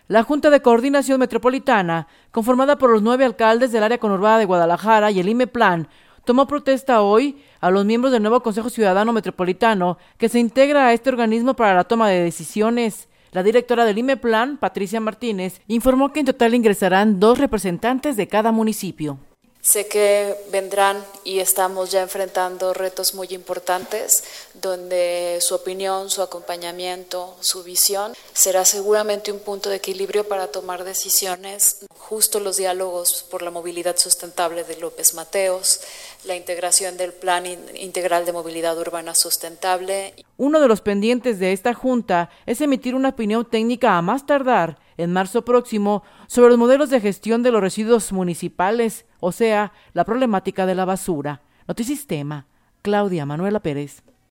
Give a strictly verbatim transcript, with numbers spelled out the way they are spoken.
La Junta de Coordinación Metropolitana, conformada por los nueve alcaldes del área conurbada de Guadalajara y el IMEPLAN, tomó protesta hoy a los miembros del nuevo Consejo Ciudadano Metropolitano que se integra a este organismo para la toma de decisiones. La directora del IMEPLAN, Patricia Martínez, informó que en total ingresarán dos representantes de cada municipio. Sé que vendrán y estamos ya enfrentando retos muy importantes, donde su opinión, su acompañamiento, su visión será seguramente un punto de equilibrio para tomar decisiones. Justo los diálogos por la movilidad sustentable de López Mateos, la integración del Plan Integral de Movilidad Urbana Sustentable. Uno de los pendientes de esta junta es emitir una opinión técnica a más tardar en marzo próximo sobre los modelos de gestión de los residuos municipales, o sea, la problemática de la basura. Notisistema, Claudia Manuela Pérez.